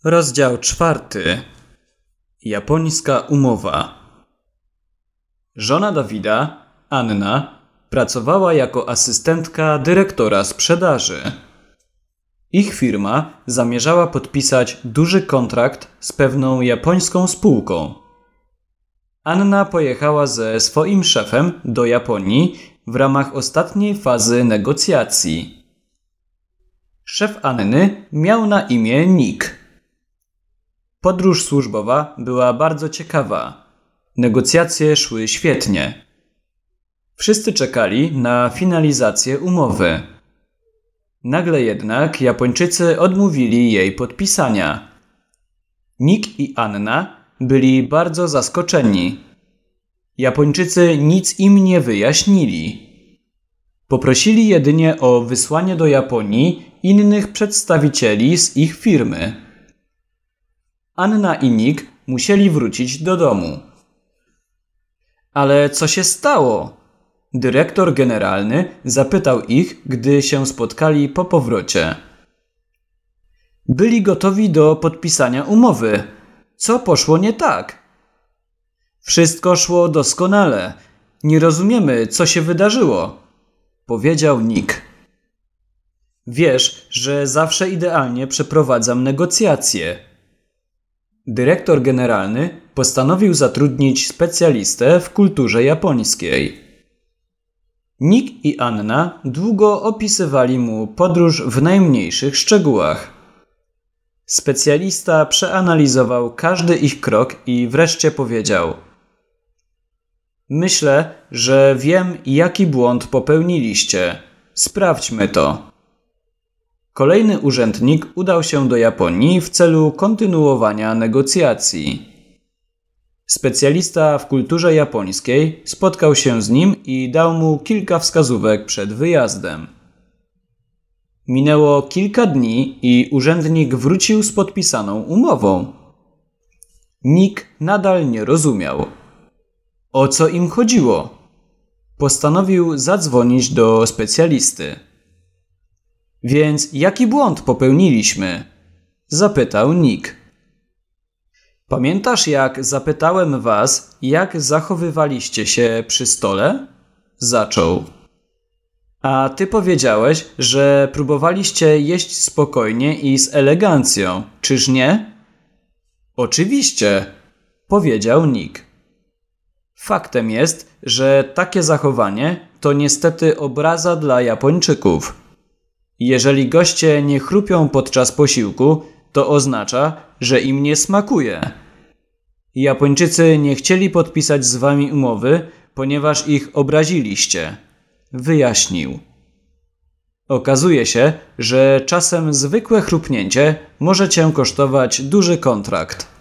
Rozdział 4. Japońska umowa. Żona Dawida, Anna, pracowała jako asystentka dyrektora sprzedaży. Ich firma zamierzała podpisać duży kontrakt z pewną japońską spółką. Anna pojechała ze swoim szefem do Japonii w ramach ostatniej fazy negocjacji. Szef Anny miał na imię Nick. Podróż służbowa była bardzo ciekawa. Negocjacje szły świetnie. Wszyscy czekali na finalizację umowy. Nagle jednak Japończycy odmówili jej podpisania. Nick i Anna byli bardzo zaskoczeni. Japończycy nic im nie wyjaśnili. Poprosili jedynie o wysłanie do Japonii innych przedstawicieli z ich firmy. Anna i Nick musieli wrócić do domu. Ale co się stało? Dyrektor generalny zapytał ich, gdy się spotkali po powrocie. Byli gotowi do podpisania umowy. Co poszło nie tak? Wszystko szło doskonale. Nie rozumiemy, co się wydarzyło, powiedział Nick. Wiesz, że zawsze idealnie przeprowadzam negocjacje. Dyrektor generalny postanowił zatrudnić specjalistę w kulturze japońskiej. Nick i Anna długo opisywali mu podróż w najmniejszych szczegółach. Specjalista przeanalizował każdy ich krok i wreszcie powiedział: Myślę, że wiem, jaki błąd popełniliście. Sprawdźmy to. Kolejny urzędnik udał się do Japonii w celu kontynuowania negocjacji. Specjalista w kulturze japońskiej spotkał się z nim i dał mu kilka wskazówek przed wyjazdem. Minęło kilka dni i urzędnik wrócił z podpisaną umową. Nick nadal nie rozumiał. O co im chodziło? Postanowił zadzwonić do specjalisty. Więc jaki błąd popełniliśmy? Zapytał Nick. Pamiętasz, jak zapytałem was, jak zachowywaliście się przy stole? Zaczął. A ty powiedziałeś, że próbowaliście jeść spokojnie i z elegancją, czyż nie? Oczywiście, powiedział Nick. Faktem jest, że takie zachowanie to niestety obraza dla Japończyków. Jeżeli goście nie chrupią podczas posiłku, to oznacza, że im nie smakuje. Japończycy nie chcieli podpisać z wami umowy, ponieważ ich obraziliście, wyjaśnił. Okazuje się, że czasem zwykłe chrupnięcie może cię kosztować duży kontrakt.